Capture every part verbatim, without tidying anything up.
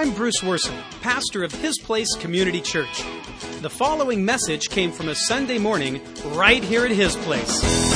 I'm Bruce Worson, pastor of His Place Community Church. The following message came from a Sunday morning right here at His Place.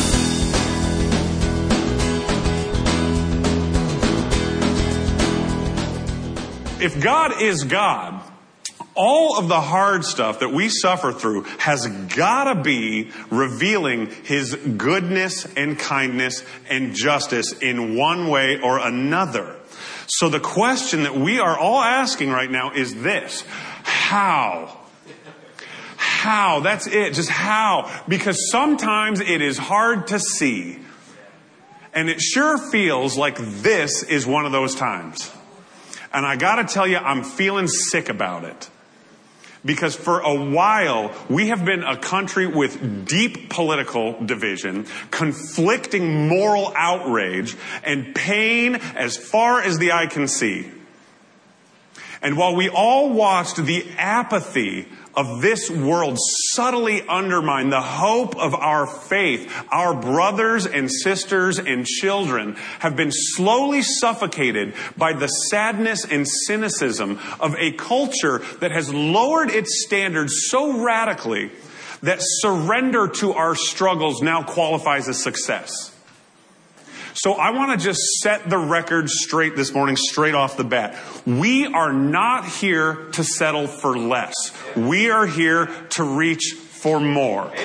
If God is God, all of the hard stuff that we suffer through has got to be revealing His goodness and kindness and justice in one way or another. So the question that we are all asking right now is this: how? How? That's it. Just how? Because sometimes it is hard to see. And it sure feels like this is one of those times. And I got to tell you, I'm feeling sick about it. Because for a while, we have been a country with deep political division, conflicting moral outrage, and pain as far as the eye can see. And while we all watched the apathy of this world subtly undermine the hope of our faith, our brothers and sisters and children have been slowly suffocated by the sadness and cynicism of a culture that has lowered its standards so radically that surrender to our struggles now qualifies as success. So I want to just set the record straight this morning, straight off the bat. We are not here to settle for less. We are here to reach for more. And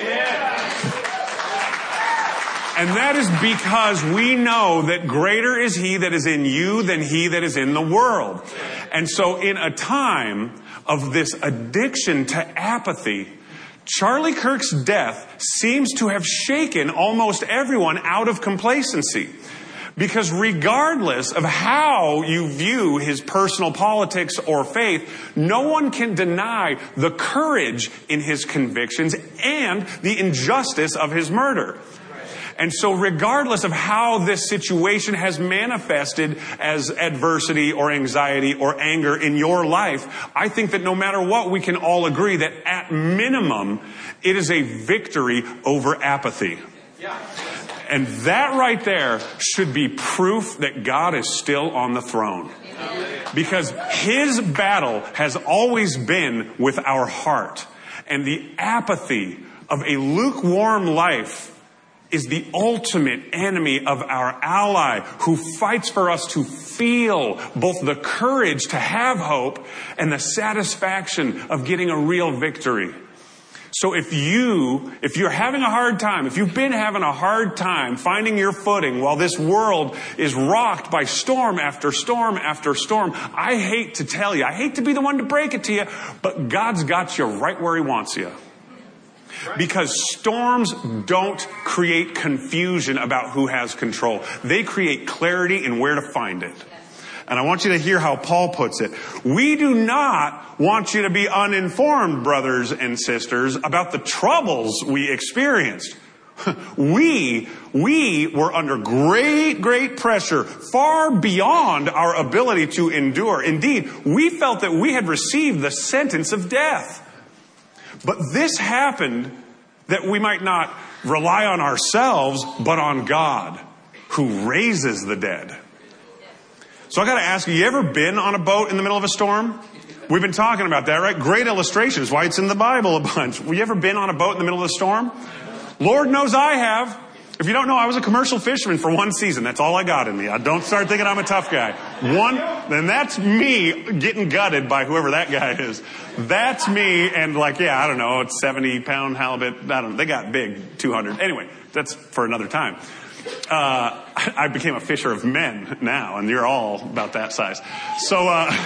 that is because we know that greater is He that is in you than he that is in the world. And so in a time of this addiction to apathy, Charlie Kirk's death seems to have shaken almost everyone out of complacency. Because regardless of how you view his personal politics or faith, no one can deny the courage in his convictions and the injustice of his murder. And so regardless of how this situation has manifested as adversity or anxiety or anger in your life, I think that no matter what, we can all agree that at minimum, it is a victory over apathy. Yeah. And that right there should be proof that God is still on the throne. Because His battle has always been with our heart. And the apathy of a lukewarm life is the ultimate enemy of our ally who fights for us to feel both the courage to have hope and the satisfaction of getting a real victory. So if you, if you're having a hard time, if you've been having a hard time finding your footing while this world is rocked by storm after storm after storm, I hate to tell you, I hate to be the one to break it to you, but God's got you right where He wants you. Because storms don't create confusion about who has control. They create clarity in where to find it. And I want you to hear how Paul puts it. We do not want you to be uninformed, brothers and sisters, about the troubles we experienced. We, we were under great, great pressure, far beyond our ability to endure. Indeed, we felt that we had received the sentence of death. But this happened that we might not rely on ourselves, but on God, who raises the dead. So I got to ask you, you ever been on a boat in the middle of a storm? We've been talking about that, right? Great illustrations, why it's in the Bible a bunch. Have you ever been on a boat in the middle of a storm? Lord knows I have. If you don't know, I was a commercial fisherman for one season. That's all I got in me. I don't start thinking I'm a tough guy. One, then that's me getting gutted by whoever that guy is. That's me and like, yeah, I don't know, it's seventy pound halibut. I don't know. They got big, two hundred. Anyway, that's for another time. Uh, I became a fisher of men now, and you're all about that size. So,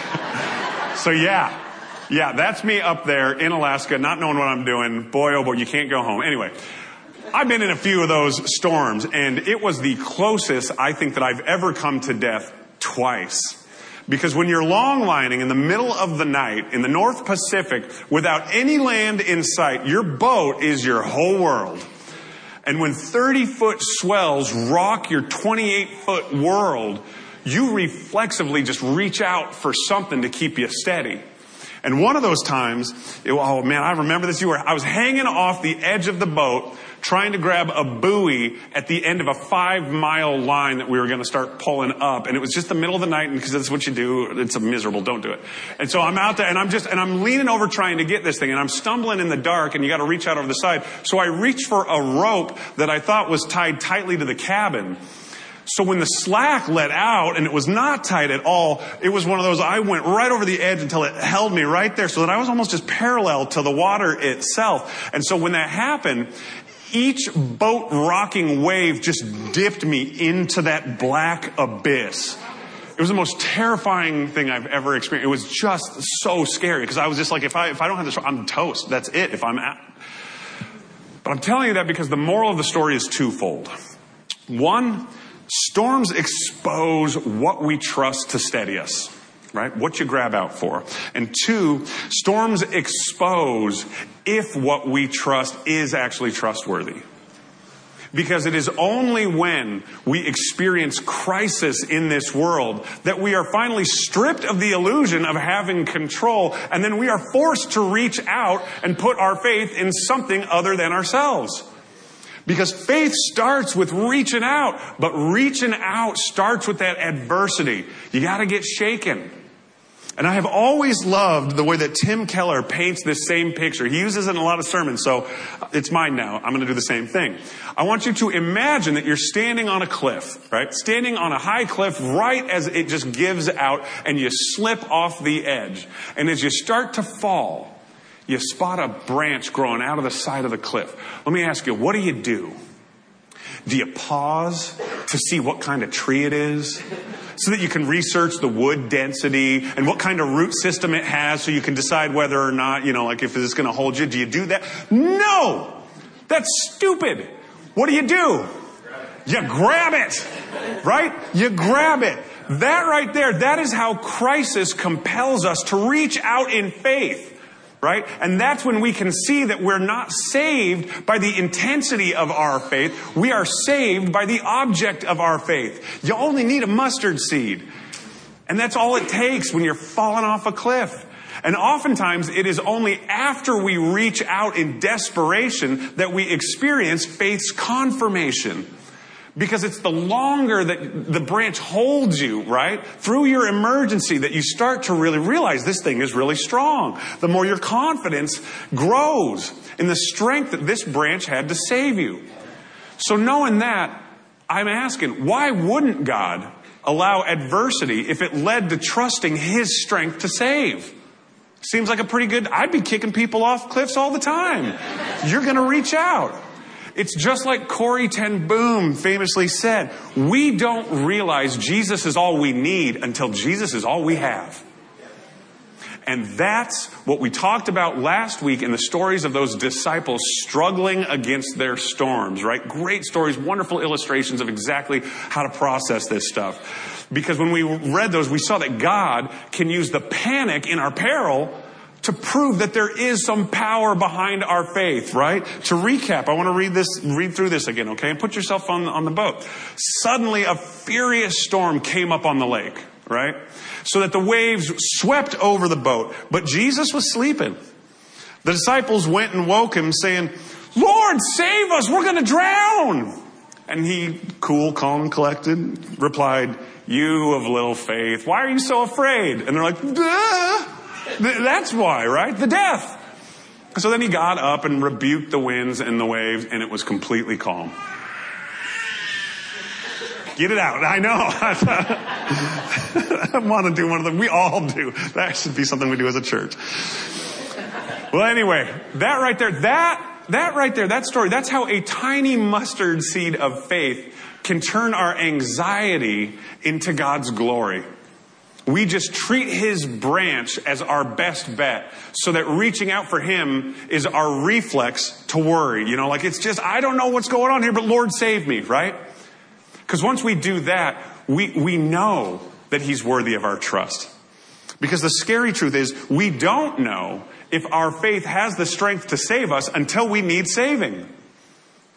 uh, so yeah, yeah, that's me up there in Alaska, not knowing what I'm doing. Boy, oh boy, you can't go home. Anyway, I've been in a few of those storms, and it was the closest I think that I've ever come to death twice. Because when you're longlining in the middle of the night in the North Pacific without any land in sight, your boat is your whole world. And when thirty-foot swells rock your twenty-eight-foot world, you reflexively just reach out for something to keep you steady. And one of those times, it, oh man, I remember this. You were, I was hanging off the edge of the boat trying to grab a buoy at the end of a five mile line that we were going to start pulling up. And it was just the middle of the night, and because that's what you do. It's a miserable, don't do it. And so I'm out there and I'm just, and I'm leaning over trying to get this thing, and I'm stumbling in the dark, and you got to reach out over the side. So I reached for a rope that I thought was tied tightly to the cabin. So when the slack let out and it was not tight at all, it was one of those, I went right over the edge until it held me right there, so that I was almost just parallel to the water itself. And so when that happened, each boat rocking wave just dipped me into that black abyss. It was the most terrifying thing I've ever experienced. It was just so scary, because I was just like, if I if I don't have this, I'm toast. That's it. If I'm at. But I'm telling you that because the moral of the story is twofold. One, storms expose what we trust to steady us, right? What you grab out for. And two, storms expose if what we trust is actually trustworthy. Because it is only when we experience crisis in this world that we are finally stripped of the illusion of having control, and then we are forced to reach out and put our faith in something other than ourselves. Because faith starts with reaching out, but reaching out starts with that adversity. You got to get shaken. And I have always loved the way that Tim Keller paints this same picture. He uses it in a lot of sermons, so it's mine now. I'm going to do the same thing. I want you to imagine that you're standing on a cliff, right? Standing on a high cliff right as it just gives out, and you slip off the edge. And as you start to fall, you spot a branch growing out of the side of the cliff. Let me ask you, what do you do? Do you pause to see what kind of tree it is, so that you can research the wood density and what kind of root system it has, so you can decide whether or not, you know, like if it's going to hold you? Do you do that? No! That's stupid. What do you do? You grab it, right? You grab it. That right there, that is how crisis compels us to reach out in faith. Right? And that's when we can see that we're not saved by the intensity of our faith. We are saved by the object of our faith. You only need a mustard seed. And that's all it takes when you're falling off a cliff. And oftentimes it is only after we reach out in desperation that we experience faith's confirmation. Because it's the longer that the branch holds you, right, through your emergency, that you start to really realize this thing is really strong. The more your confidence grows in the strength that this branch had to save you. So knowing that, I'm asking, why wouldn't God allow adversity if it led to trusting His strength to save? Seems like a pretty good, I'd be kicking people off cliffs all the time. You're going to reach out. It's just like Corrie ten Boom famously said, we don't realize Jesus is all we need until Jesus is all we have. And that's what we talked about last week in the stories of those disciples struggling against their storms, right? Great stories, wonderful illustrations of exactly how to process this stuff. Because when we read those, we saw that God can use the panic in our peril to prove that there is some power behind our faith, right? To recap, I want to read this, read through this again, okay? And put yourself on, on the boat. Suddenly a furious storm came up on the lake, right? So that the waves swept over the boat. But Jesus was sleeping. The disciples went and woke him, saying, Lord, save us, we're going to drown. And he, cool, calm, and collected, replied, you of little faith, why are you so afraid? And they're like, duh. That's why, right? The death. So then he got up and rebuked the winds and the waves, and it was completely calm. Get it out. I know. I want to do one of them. We all do. That should be something we do as a church. Well, anyway, that right there, that, that right there, that story, that's how a tiny mustard seed of faith can turn our anxiety into God's glory. We just treat His branch as our best bet, so that reaching out for Him is our reflex to worry. You know, like it's just, I don't know what's going on here, but Lord save me, right? Because once we do that, we, we know that He's worthy of our trust. Because the scary truth is, we don't know if our faith has the strength to save us until we need saving.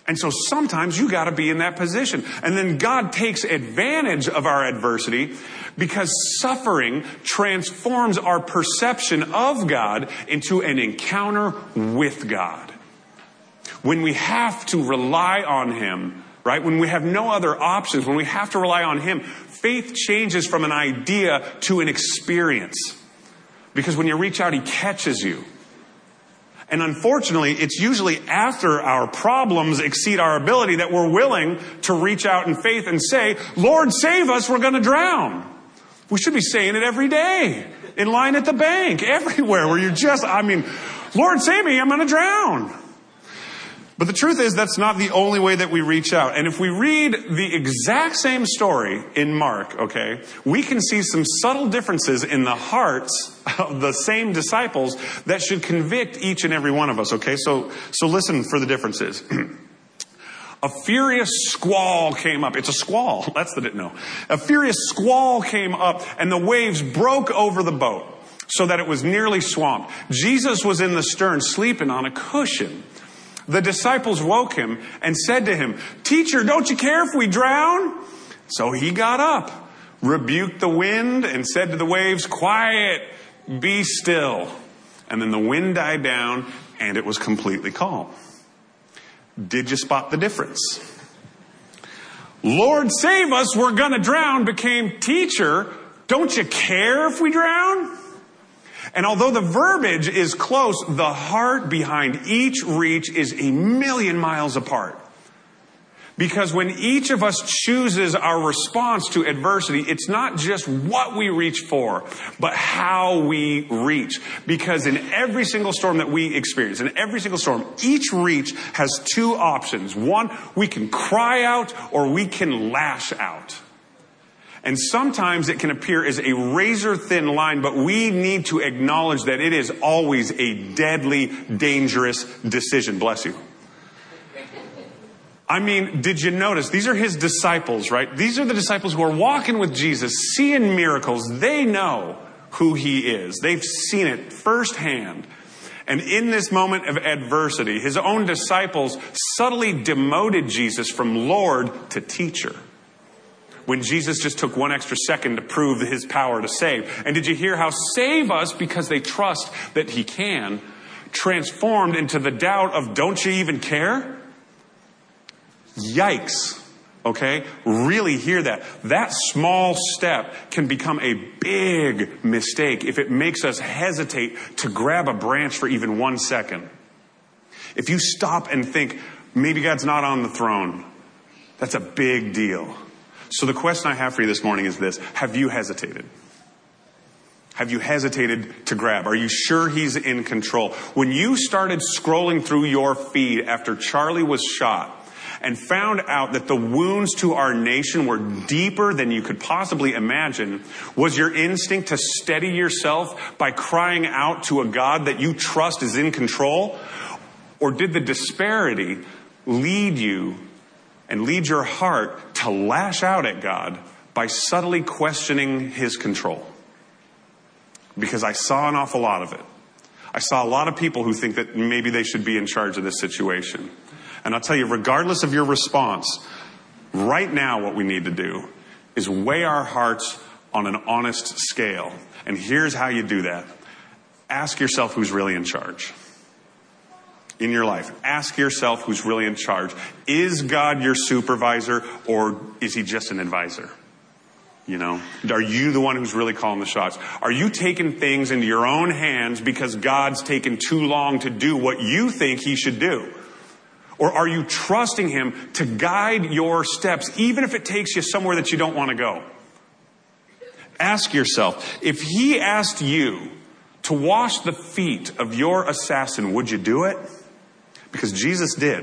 And so sometimes you got to be in that position. And then God takes advantage of our adversity because suffering transforms our perception of God into an encounter with God. When we have to rely on Him, right? When we have no other options, when we have to rely on Him, faith changes from an idea to an experience. Because when you reach out, He catches you. And unfortunately, it's usually after our problems exceed our ability that we're willing to reach out in faith and say, Lord, save us, we're going to drown. We should be saying it every day, in line at the bank, everywhere, where you're just, I mean, Lord, save me, I'm going to drown. But the truth is, that's not the only way that we reach out. And if we read the exact same story in Mark, okay, we can see some subtle differences in the hearts of the same disciples that should convict each and every one of us, okay? So, so listen for the differences. A furious squall came up. It's a squall. That's the, no. A furious squall came up and the waves broke over the boat so that it was nearly swamped. Jesus was in the stern sleeping on a cushion. The disciples woke him and said to him, Teacher, don't you care if we drown? So he got up, rebuked the wind, and said to the waves, Quiet, be still. And then the wind died down, and it was completely calm. Did you spot the difference? Lord, save us, we're going to drown became, Teacher, don't you care if we drown? And although the verbiage is close, the heart behind each reach is a million miles apart. Because when each of us chooses our response to adversity, it's not just what we reach for, but how we reach. Because in every single storm that we experience, in every single storm, each reach has two options. One, we can cry out or we can lash out. And sometimes it can appear as a razor-thin line, but we need to acknowledge that it is always a deadly, dangerous decision. Bless you. I mean, did you notice? These are his disciples, right? These are the disciples who are walking with Jesus, seeing miracles. They know who he is. They've seen it firsthand. And in this moment of adversity, his own disciples subtly demoted Jesus from Lord to teacher, when Jesus just took one extra second to prove his power to save. And did you hear how save us because they trust that he can, transformed into the doubt of don't you even care? Yikes. Okay? Really hear that. That small step can become a big mistake if it makes us hesitate to grab a branch for even one second. If you stop and think, maybe God's not on the throne, that's a big deal. So the question I have for you this morning is this. Have you hesitated? Have you hesitated to grab? Are you sure he's in control? When you started scrolling through your feed after Charlie was shot and found out that the wounds to our nation were deeper than you could possibly imagine, was your instinct to steady yourself by crying out to a God that you trust is in control? Or did the disparity lead you and lead your heart to lash out at God by subtly questioning his control? Because I saw an awful lot of it. I saw a lot of people who think that maybe they should be in charge of this situation. And I'll tell you, regardless of your response, right now what we need to do is weigh our hearts on an honest scale. And here's how you do that. Ask yourself who's really in charge. In your life, ask yourself who's really in charge. Is God your supervisor or is he just an advisor? You know, are you the one who's really calling the shots? Are you taking things into your own hands because God's taken too long to do what you think he should do? Or are you trusting him to guide your steps, even if it takes you somewhere that you don't want to go? Ask yourself, if he asked you to wash the feet of your assassin, would you do it? Because Jesus did.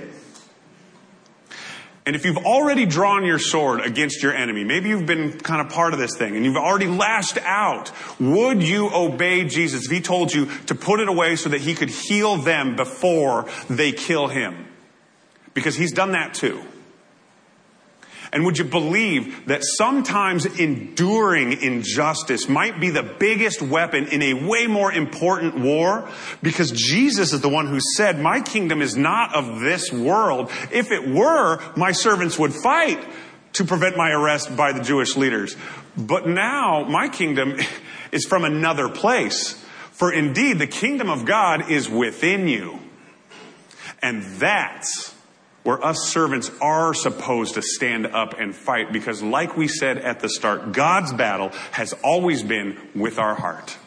And if you've already drawn your sword against your enemy, maybe you've been kind of part of this thing and you've already lashed out, would you obey Jesus if he told you to put it away so that he could heal them before they kill him? Because he's done that too. And would you believe that sometimes enduring injustice might be the biggest weapon in a way more important war? Because Jesus is the one who said, my kingdom is not of this world. If it were, my servants would fight to prevent my arrest by the Jewish leaders. But now my kingdom is from another place. For indeed, the kingdom of God is within you. And that's where us servants are supposed to stand up and fight. Because like we said at the start, God's battle has always been with our heart.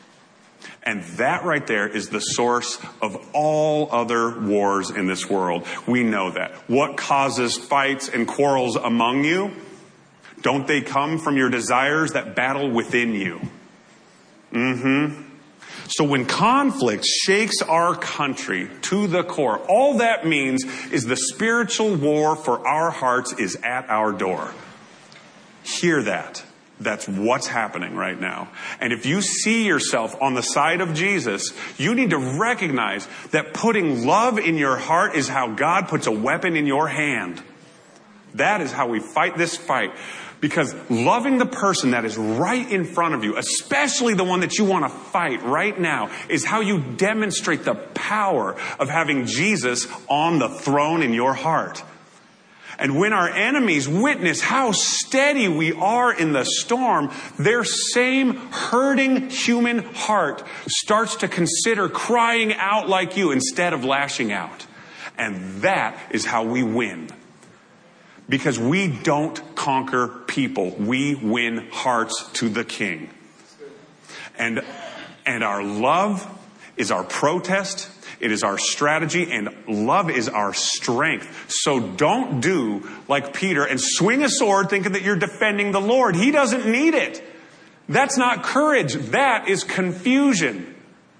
And that right there is the source of all other wars in this world. We know that. What causes fights and quarrels among you? Don't they come from your desires that battle within you? Mm-hmm. So when conflict shakes our country to the core, all that means is the spiritual war for our hearts is at our door. Hear that. That's what's happening right now. And if you see yourself on the side of Jesus, you need to recognize that putting love in your heart is how God puts a weapon in your hand. That is how we fight this fight. Because loving the person that is right in front of you, especially the one that you want to fight right now, is how you demonstrate the power of having Jesus on the throne in your heart. And when our enemies witness how steady we are in the storm, their same hurting human heart starts to consider crying out like you instead of lashing out. And that is how we win. Because we don't conquer people. We win hearts to the King. And, and our love is our protest. It is our strategy, and love is our strength. So don't do like Peter and swing a sword thinking that you're defending the Lord. He doesn't need it. That's not courage. That is confusion.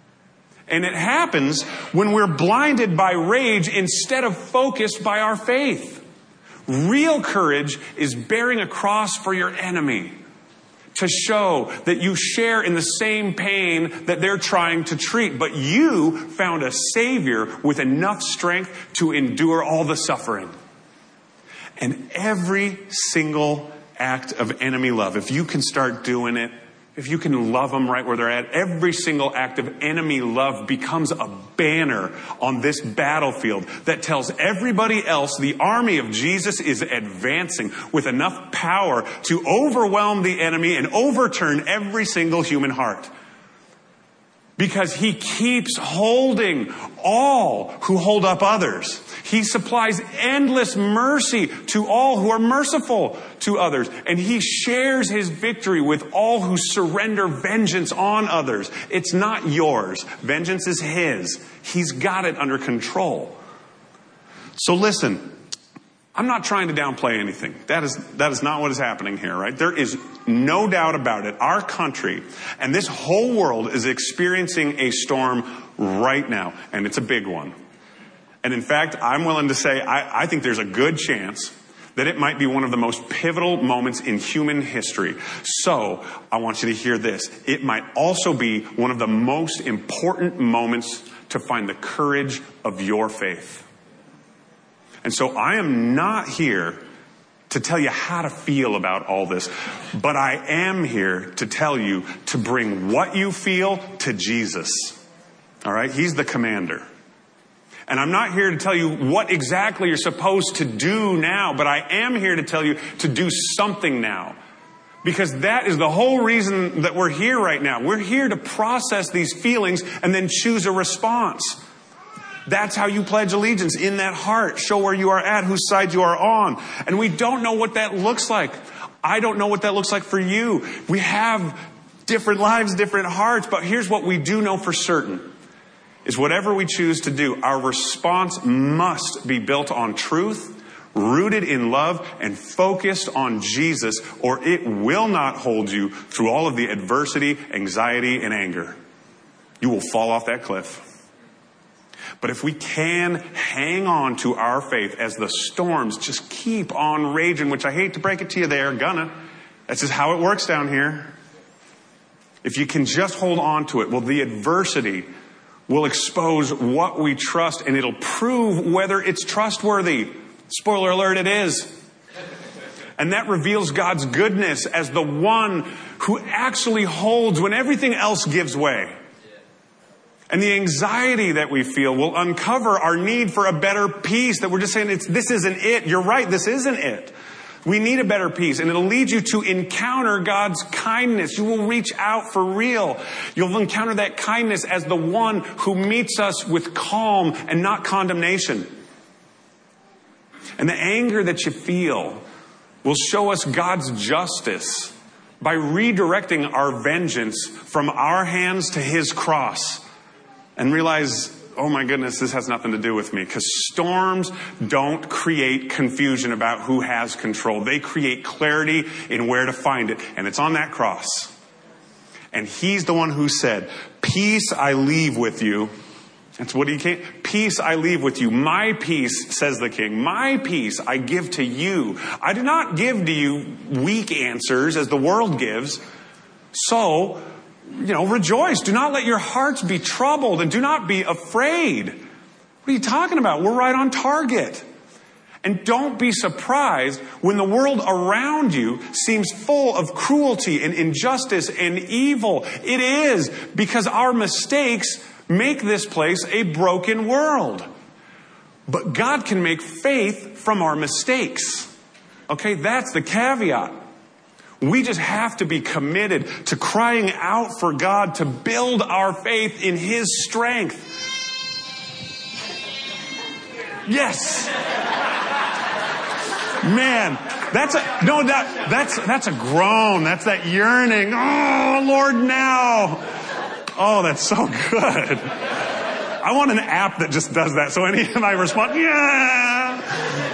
And it happens when we're blinded by rage instead of focused by our faith. Real courage is bearing a cross for your enemy, to show that you share in the same pain that they're trying to treat. But you found a Savior with enough strength to endure all the suffering. And every single act of enemy love, if you can start doing it, if you can love them right where they're at, every single act of enemy love becomes a banner on this battlefield that tells everybody else the army of Jesus is advancing with enough power to overwhelm the enemy and overturn every single human heart. Because he keeps holding all who hold up others. He supplies endless mercy to all who are merciful to others. And he shares his victory with all who surrender vengeance on others. It's not yours. Vengeance is his. He's got it under control. So listen, I'm not trying to downplay anything. That is, that is not what is happening here, right? There is no doubt about it. Our country and this whole world is experiencing a storm right now, and it's a big one. And in fact, I'm willing to say I, I think there's a good chance that it might be one of the most pivotal moments in human history. So I want you to hear this. It might also be one of the most important moments to find the courage of your faith. And so I am not here to tell you how to feel about all this, but I am here to tell you to bring what you feel to Jesus. All right? He's the commander. And I'm not here to tell you what exactly you're supposed to do now, but I am here to tell you to do something now. Because that is the whole reason that we're here right now. We're here to process these feelings and then choose a response. That's how you pledge allegiance, in that heart. Show where you are at, whose side you are on. And we don't know what that looks like. I don't know what that looks like for you. We have different lives, different hearts, but here's what we do know for certain. Is whatever we choose to do, our response must be built on truth, rooted in love, and focused on Jesus, or it will not hold you through all of the adversity, anxiety, and anger. You will fall off that cliff. But if we can hang on to our faith as the storms just keep on raging, which I hate to break it to you, they are gonna. That's just how it works down here. If you can just hold on to it, well, the adversity will expose what we trust, and it'll prove whether it's trustworthy. Spoiler alert, it is. And that reveals God's goodness as the one who actually holds when everything else gives way. And the anxiety that we feel will uncover our need for a better peace, that we're just saying, it's, this isn't it. You're right, this isn't it. We need a better peace, and it'll lead you to encounter God's kindness. You will reach out for real. You'll encounter that kindness as the one who meets us with calm and not condemnation. And the anger that you feel will show us God's justice by redirecting our vengeance from our hands to His cross. And realize, oh my goodness, this has nothing to do with me. Because storms don't create confusion about who has control. They create clarity in where to find it. And it's on that cross. And He's the one who said, peace I leave with you. That's what He came. Peace I leave with you. My peace, says the King. My peace I give to you. I do not give to you weak answers as the world gives. So, you know, rejoice. Do not let your hearts be troubled, and do not be afraid. What are you talking about? We're right on target. And don't be surprised when the world around you seems full of cruelty and injustice and evil. It is because our mistakes make this place a broken world. But God can make faith from our mistakes. Okay, that's the caveat. We just have to be committed to crying out for God to build our faith in His strength. Yes. Man, that's a, no, that, that's, that's a groan. That's that yearning. Oh, Lord, now. Oh, that's so good. I want an app that just does that. So any time I respond, yeah.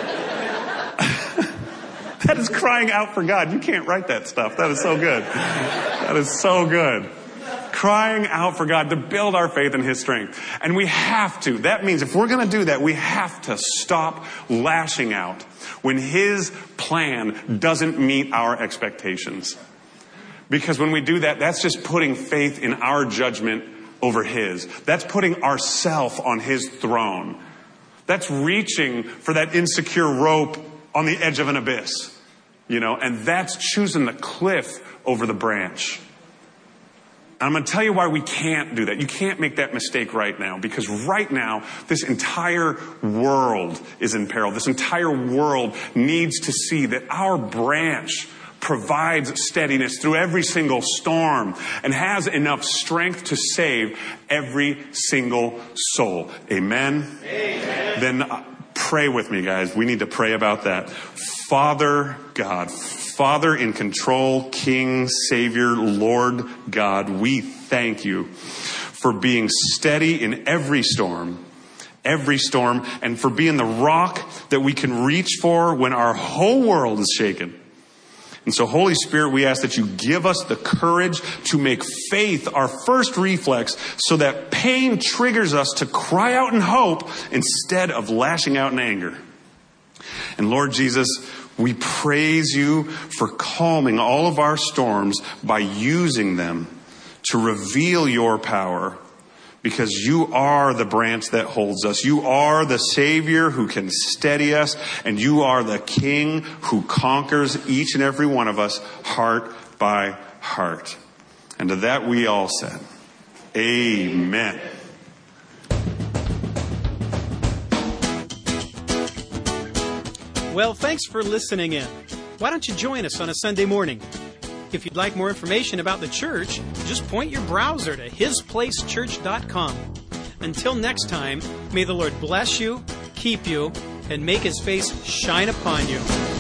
That is crying out for God. You can't write that stuff. That is so good. That is so good. Crying out for God to build our faith in His strength. And we have to. That means if we're going to do that, we have to stop lashing out when His plan doesn't meet our expectations. Because when we do that, that's just putting faith in our judgment over His. That's putting ourself on His throne. That's reaching for that insecure rope on the edge of an abyss. You know, and that's choosing the cliff over the branch. And I'm going to tell you why we can't do that. You can't make that mistake right now, because right now, this entire world is in peril. This entire world needs to see that our branch provides steadiness through every single storm and has enough strength to save every single soul. Amen? Amen. Then uh, pray with me, guys. We need to pray about that. Father God, Father in control, King, Savior, Lord God, we thank You for being steady in every storm, every storm, and for being the rock that we can reach for when our whole world is shaken. And so, Holy Spirit, we ask that You give us the courage to make faith our first reflex, so that pain triggers us to cry out in hope instead of lashing out in anger. And Lord Jesus, we praise You for calming all of our storms by using them to reveal Your power, because You are the branch that holds us. You are the Savior who can steady us, and You are the King who conquers each and every one of us heart by heart. And to that we all said, Amen. Well, thanks for listening in. Why don't you join us on a Sunday morning? If you'd like more information about the church, just point your browser to his place church dot com. Until next time, may the Lord bless you, keep you, and make His face shine upon you.